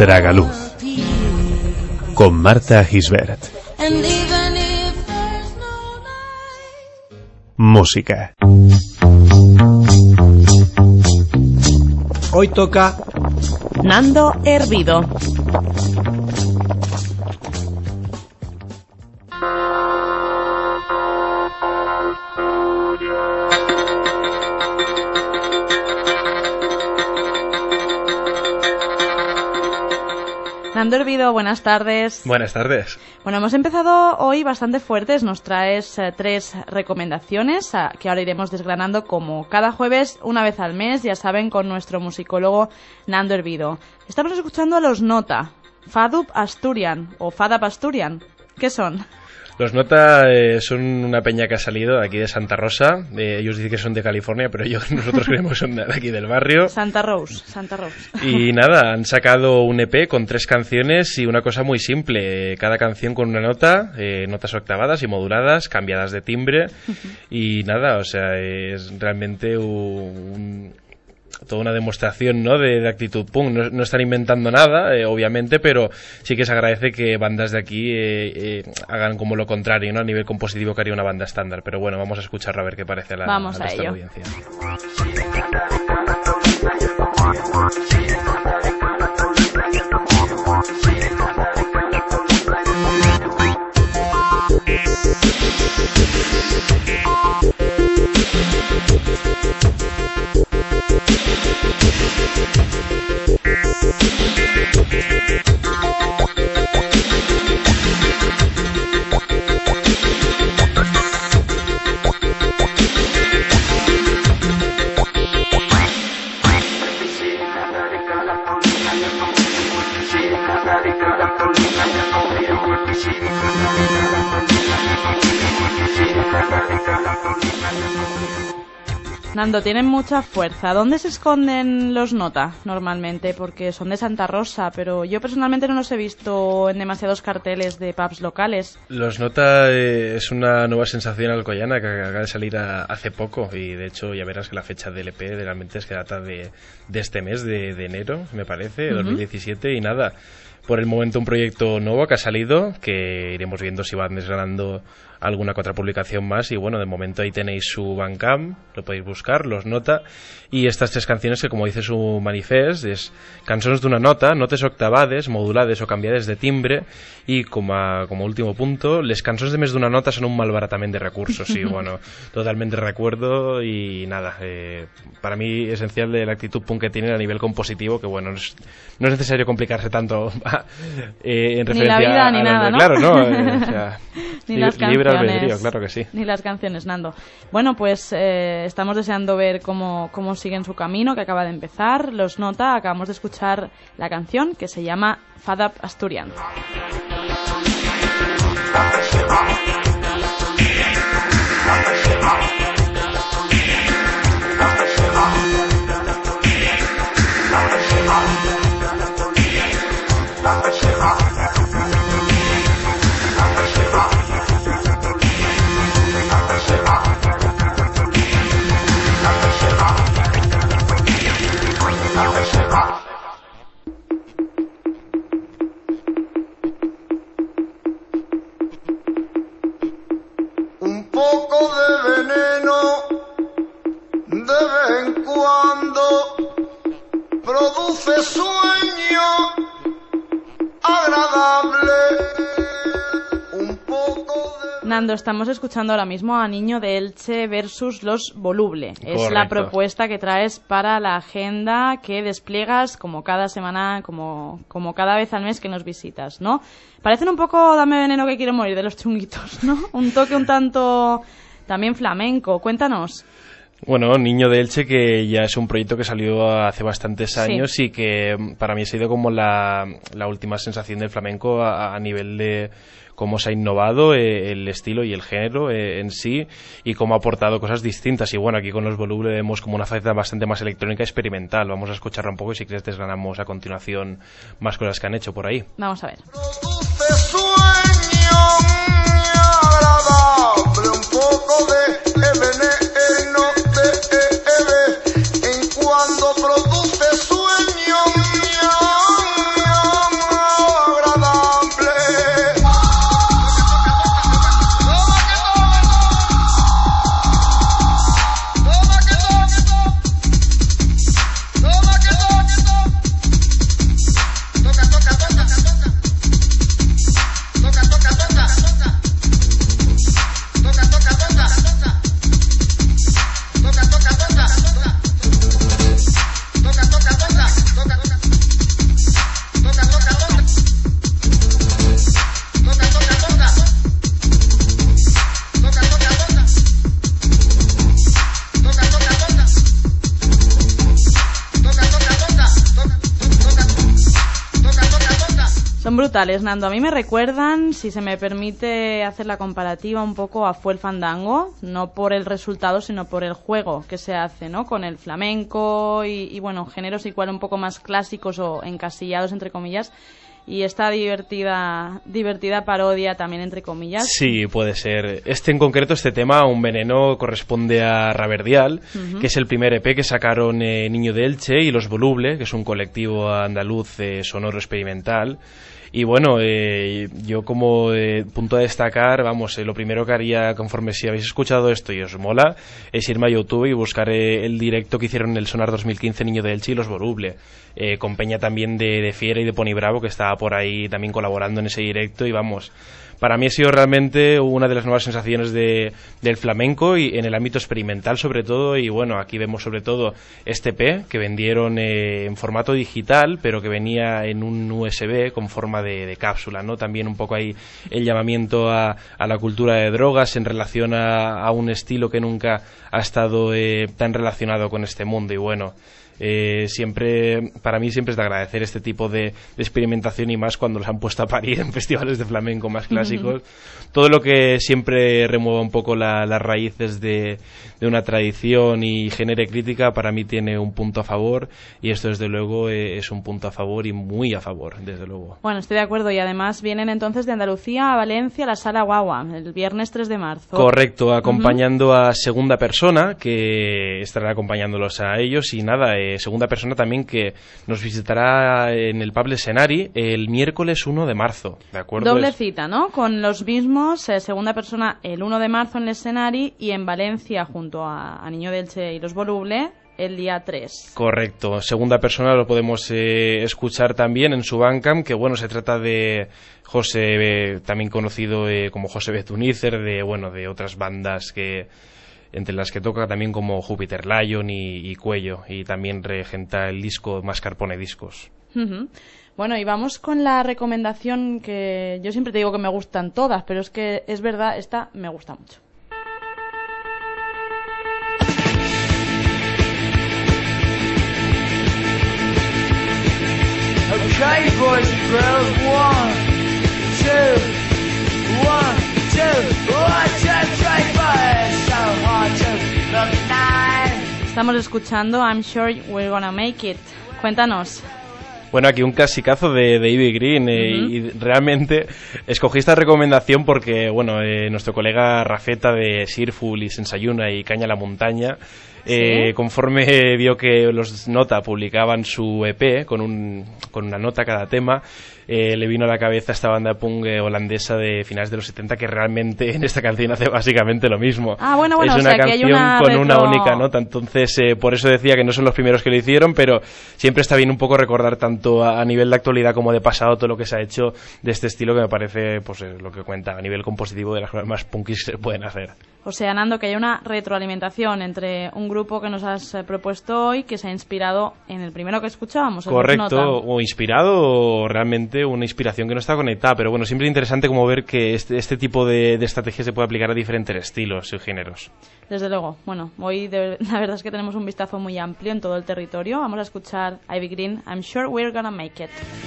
Tragaluz con Marta Gisbert. Música. Hoy toca Nando Hervido. Nando Hervido, buenas tardes. Buenas tardes. Bueno, hemos empezado hoy bastante fuertes. Nos traes 3 recomendaciones que ahora iremos desgranando como cada jueves, una vez al mes, ya saben, con nuestro musicólogo Nando Hervido. Estamos escuchando a los Nota, Fadab Asturian o Fadab Asturian. ¿Qué son? Los Nota son una peña que ha salido de aquí de Santa Rosa. Ellos dicen que son de California, pero nosotros creemos que son de aquí del barrio. Santa Rose. Y nada, han sacado un EP con 3 canciones y una cosa muy simple. Cada canción con una nota, notas octavadas y moduladas, cambiadas de timbre. Y nada, o sea, es realmente toda una demostración, ¿no?, de actitud punk. No están inventando nada, obviamente, pero sí que se agradece que bandas de aquí hagan como lo contrario, ¿no?, a nivel compositivo que haría una banda estándar. Pero bueno, vamos a escucharlo a ver qué parece a nuestra audiencia. Nando, tienen mucha fuerza. ¿Dónde se esconden los Nota normalmente? Porque son de Santa Rosa, pero yo personalmente no los he visto en demasiados carteles de pubs locales. Los Nota es una nueva sensación alcoyana que acaba de salir hace poco, y de hecho ya verás que la fecha del EP realmente es que data de este mes, de enero, me parece, 2017, y nada. Por el momento un proyecto nuevo que ha salido, que iremos viendo si van desgranando alguna que otra publicación más, y bueno, de momento ahí tenéis su Bandcamp, lo podéis buscar, los Nota, y estas 3 canciones que, como dice su manifest, es cançons d'una nota, notes octavades, modulades o canviades de timbre, y como último punto, les cançons de més d'una nota son un malbaratament de recursos. Y bueno, totalmente recuerdo, y nada, para mí esencial de la actitud punk que tienen a nivel compositivo, que bueno, no es necesario complicarse tanto en referencia ni la vida a ni nada, ¿no? Claro, ¿no? O sea, ni las libre albedrío, claro que sí. Ni las canciones, Nando. Bueno, pues estamos deseando ver cómo siguen su camino, que acaba de empezar. Los Nota, acabamos de escuchar la canción que se llama Fadab Asturian. Un poco de veneno de vez en cuando produce sueño agradable. Un poco de... Nando, estamos escuchando ahora mismo a Niño de Elche versus Los Voluble. Correcto. Es la propuesta que traes para la agenda que despliegas como cada semana, como cada vez al mes que nos visitas, ¿no? Parecen un poco Dame veneno que quiero morir de Los Chunguitos, ¿no? Un toque un tanto también flamenco. Cuéntanos. Bueno, Niño de Elche, que ya es un proyecto que salió hace bastantes años, sí, y que para mí ha sido como la última sensación del flamenco a nivel de cómo se ha innovado el estilo y el género en sí, y cómo ha aportado cosas distintas. Y bueno, aquí con Los Voluble vemos como una faceta bastante más electrónica experimental. Vamos a escucharla un poco y si quieres desgranamos a continuación más cosas que han hecho por ahí. Vamos a ver. Un poco de veneno en cuando produce sueño. brutales, Nando. A mí me recuerdan, si se me permite hacer la comparativa, un poco a Fue el Fandango, no por el resultado, sino por el juego que se hace, ¿no? Con el flamenco y bueno, géneros igual un poco más clásicos o encasillados, entre comillas, y esta divertida parodia también, entre comillas. Sí, puede ser. En concreto, este tema, Un Veneno, corresponde a Raverdial, que es el primer EP que sacaron Niño de Elche y Los Voluble, que es un colectivo andaluz sonoro experimental. Y bueno, yo como punto a destacar, vamos, lo primero que haría, conforme si habéis escuchado esto y os mola, es irme a YouTube y buscar el directo que hicieron en el Sonar 2015 Niño de Elche y Los Voluble, con peña también de Fiera y de Pony Bravo, que estaba por ahí también colaborando en ese directo. Y vamos, para mí ha sido realmente una de las nuevas sensaciones del flamenco y en el ámbito experimental sobre todo. Y bueno, aquí vemos sobre todo este EP que vendieron en formato digital, pero que venía en un USB con forma de cápsula, ¿no? También un poco ahí el llamamiento a la cultura de drogas en relación a un estilo que nunca ha estado tan relacionado con este mundo. Y bueno, para mí siempre es de agradecer este tipo de experimentación, y más cuando los han puesto a parir en festivales de flamenco más clásicos. Todo lo que siempre remueva un poco las raíces de una tradición y genere crítica, para mí tiene un punto a favor, y esto desde luego es un punto a favor y muy a favor, desde luego. Bueno, estoy de acuerdo, y además vienen entonces de Andalucía a Valencia, a la Sala Guagua, el viernes 3 de marzo. Correcto, acompañando a Segunda Persona, que estará acompañándolos a ellos, y nada, Segunda Persona también, que nos visitará en el Pub Escenari el miércoles 1 de marzo, ¿de acuerdo? Doble cita, ¿no? Con los mismos, Segunda Persona el 1 de marzo en el Escenari, y en Valencia junto a Niño de Elche y Los Voluble el día 3. Correcto. Segunda Persona lo podemos escuchar también en su Bandcamp, que bueno, se trata de José, también conocido como José Betunícer, de otras bandas que entre las que toca también como Júpiter Lion y Cuello, y también regenta el disco Mascarpone Discos. Bueno, y vamos con la recomendación que yo siempre te digo que me gustan todas, pero es que es verdad, esta me gusta mucho. Okay, boys and girls, 1, 2, 3, 4, so hard to look nice. Estamos escuchando I'm Sure We're Gonna Make It. Cuéntanos. Bueno, aquí un clasicazo de Ivy Green, y realmente escogí esta recomendación porque, bueno, nuestro colega Rafeta de Sirful y Sensayuna y Caña a la Montaña, ¿sí? Conforme vio que los Nota publicaban su EP con una nota cada tema, le vino a la cabeza esta banda punk holandesa de finales de los 70, que realmente en esta canción hace básicamente lo mismo. Bueno, es una canción con una única nota, entonces por eso decía que no son los primeros que lo hicieron, pero siempre está bien un poco recordar tanto a nivel de actualidad como de pasado todo lo que se ha hecho de este estilo, que me parece pues lo que cuenta a nivel compositivo de las cosas más punkis que se pueden hacer. O sea, Nando, que hay una retroalimentación entre un grupo que nos has propuesto hoy, que se ha inspirado en el primero que escuchábamos. Correcto, o inspirado, o realmente una inspiración que no está conectada, pero bueno, siempre es interesante como ver que este tipo de estrategia se puede aplicar a diferentes estilos y géneros. Desde luego. Bueno, hoy la verdad es que tenemos un vistazo muy amplio en todo el territorio. Vamos a escuchar Ivy Green, I'm Sure We're Gonna Make It.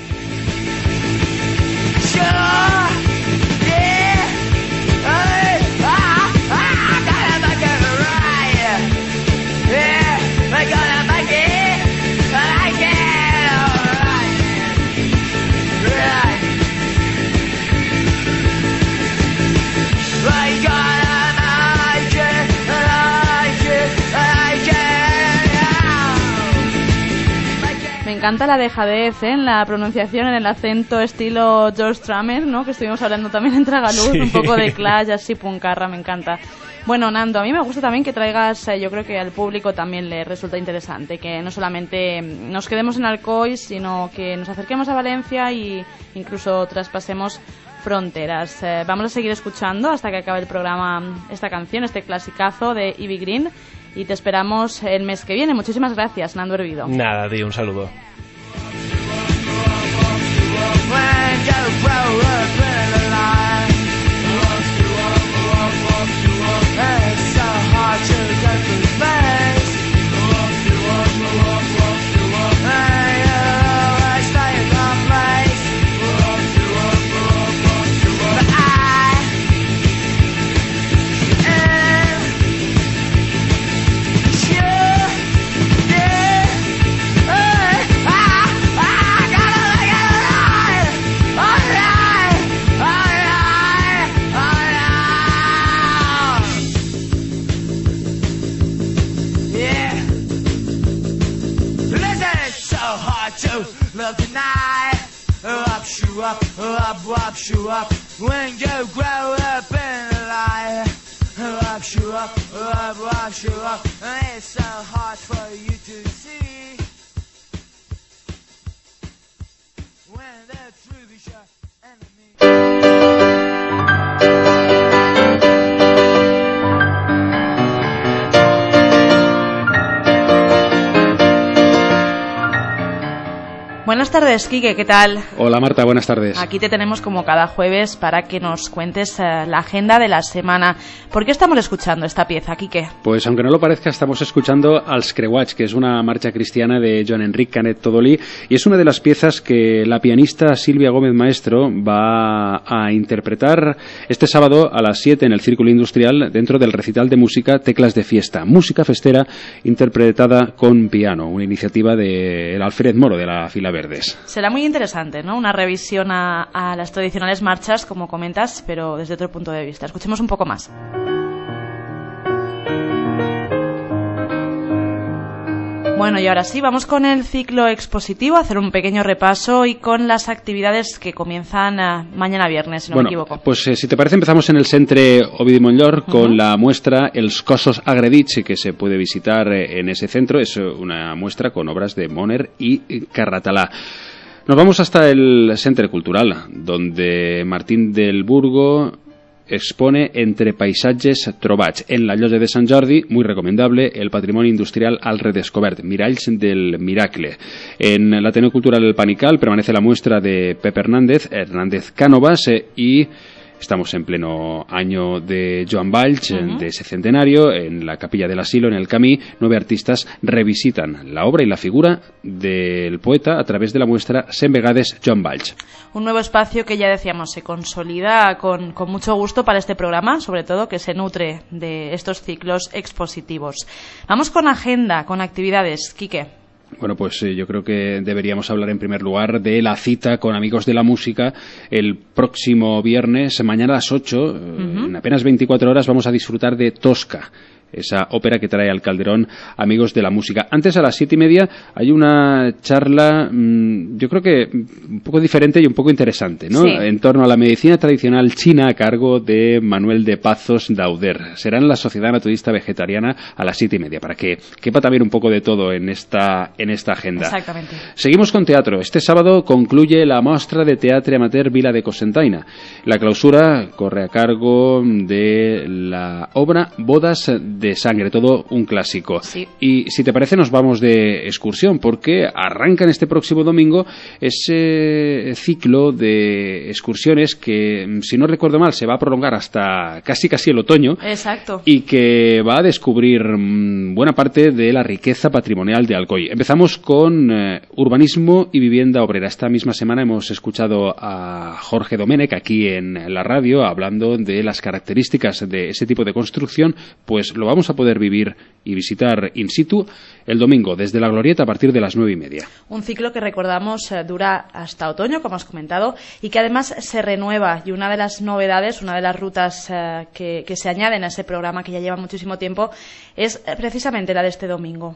Sure, yeah, gonna make it right. Yeah, we're gonna make it like it, alright. Right. We're gonna make it like it. Me encanta la dejadez en la pronunciación, en el acento estilo George Strummer, ¿no? Que estuvimos hablando también en Tragaluz, sí. Un poco de Clash, así puncarra, me encanta. Bueno, Nando, a mí me gusta también que traigas, yo creo que al público también le resulta interesante, que no solamente nos quedemos en Alcoy, sino que nos acerquemos a Valencia y incluso traspasemos fronteras. Vamos a seguir escuchando hasta que acabe el programa esta canción, este clasicazo de Ivy Green, y te esperamos el mes que viene. Muchísimas gracias, Nando Hervido. Nada, tío, un saludo. wop, shoo up. When you grow up in life, wop, shoo up, wop, shoo up. And it's so hard for you to see. When the truth is your enemy. Buenas tardes, Quique, ¿qué tal? Hola Marta, buenas tardes. Aquí te tenemos como cada jueves para que nos cuentes la agenda de la semana. ¿Por qué estamos escuchando esta pieza, Quique? Pues aunque no lo parezca, estamos escuchando als Creuats, que es una marcha cristiana de Joan Enric Canet Todolí, y es una de las piezas que la pianista Sílvia Gómez Maestro va a interpretar este sábado a las 7 en el Círculo Industrial dentro del recital de música Teclas de Fiesta, música festera interpretada con piano, una iniciativa del Alfred Moro de la Fila Verdes. Será muy interesante, ¿no? Una revisión a las tradicionales marchas, como comentas, pero desde otro punto de vista. Escuchemos un poco más. Bueno, y ahora sí, vamos con el ciclo expositivo, a hacer un pequeño repaso y con las actividades que comienzan mañana viernes, si no me equivoco. Pues si te parece, empezamos en el Centre Ovidi Montllor con la muestra Els Cossos Agredits, que se puede visitar en ese centro. Es una muestra con obras de Moner y Carratalà. Nos vamos hasta el Centre Cultural, donde Martín del Burgo expone Entre paisatges trobats en la Llosa de Sant Jordi, muy recomendable, el patrimonio industrial al redescobert, Miralls del Miracle. En el Ateneo Cultural El Panical permanece la muestra de Pep Hernández Cánovas y estamos en pleno año de Joan Valls, de ese centenario. En la Capilla del Asilo, en el Camí, 9 artistas revisitan la obra y la figura del poeta a través de la muestra 100 vegades Joan Valls. Un nuevo espacio que ya decíamos se consolida con mucho gusto para este programa, sobre todo que se nutre de estos ciclos expositivos. Vamos con agenda, con actividades. Quique. Bueno, pues yo creo que deberíamos hablar en primer lugar de la cita con Amigos de la Música el próximo viernes, mañana a las 8, en apenas 24 horas vamos a disfrutar de Tosca, esa ópera que trae al Calderón Amigos de la Música. Antes, a las 7:30, hay una charla, yo creo que un poco diferente y un poco interesante, ¿no? Sí. En torno a la medicina tradicional china a cargo de Manuel de Pazos Dauder. Será en la Sociedad Naturista Vegetariana a las 7:30, para que quepa también un poco de todo en esta agenda. Exactamente. Seguimos con teatro. Este sábado concluye la Mostra de Teatre Amateur Vila de Cocentaina. La clausura corre a cargo de la obra Bodas de Sangre, todo un clásico. Sí. Y si te parece, nos vamos de excursión, porque arrancan este próximo domingo ese ciclo de excursiones que, si no recuerdo mal, se va a prolongar hasta casi el otoño. Exacto. Y que va a descubrir buena parte de la riqueza patrimonial de Alcoy. Empezamos con urbanismo y vivienda obrera. Esta misma semana hemos escuchado a Jorge Domènech aquí en la radio hablando de las características de ese tipo de construcción. Pues lo vamos a poder vivir y visitar in situ el domingo desde la Glorieta a partir de las 9:30. Un ciclo que recordamos dura hasta otoño, como has comentado, y que además se renueva. Y una de las novedades, una de las rutas que se añaden a ese programa que ya lleva muchísimo tiempo, es precisamente la de este domingo.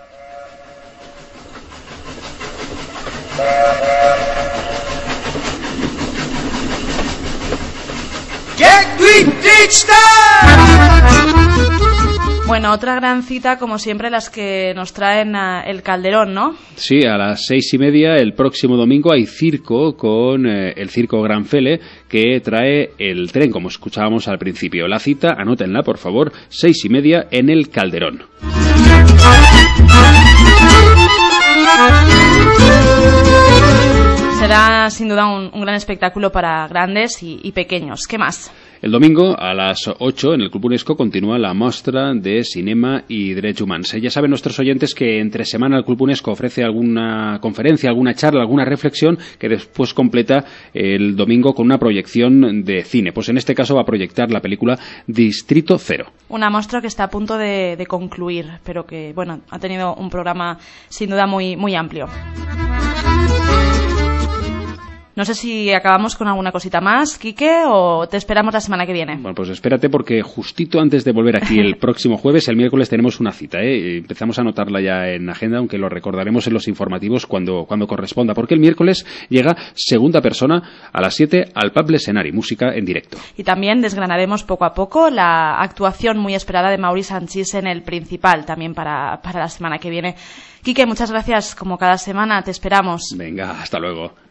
Bueno, otra gran cita, como siempre, las que nos traen el Calderón, ¿no? Sí, a las 6:30 el próximo domingo hay circo con el Circo Gran Fele, que trae el tren, como escuchábamos al principio. La cita, anótenla por favor, 6:30 en el Calderón. Será sin duda un gran espectáculo para grandes y pequeños. ¿Qué más? El domingo a las 8 en el Club UNESCO continúa la Mostra de Cinema y Drets Humans. Ya saben nuestros oyentes que entre semana el Club UNESCO ofrece alguna conferencia, alguna charla, alguna reflexión que después completa el domingo con una proyección de cine. Pues en este caso va a proyectar la película Distrito Cero. Una muestra que está a punto de concluir, pero que bueno, ha tenido un programa sin duda muy, muy amplio. No sé si acabamos con alguna cosita más, Quique, o te esperamos la semana que viene. Bueno, pues espérate, porque justito antes de volver aquí el próximo jueves, el miércoles, tenemos una cita, ¿eh? Empezamos a anotarla ya en agenda, aunque lo recordaremos en los informativos cuando corresponda, porque el miércoles llega Segunda Persona a las 7 al Pub L'escenari, música en directo. Y también desgranaremos poco a poco la actuación muy esperada de Maurice Sanchís en El Principal, también para la semana que viene. Quique, muchas gracias, como cada semana, te esperamos. Venga, hasta luego.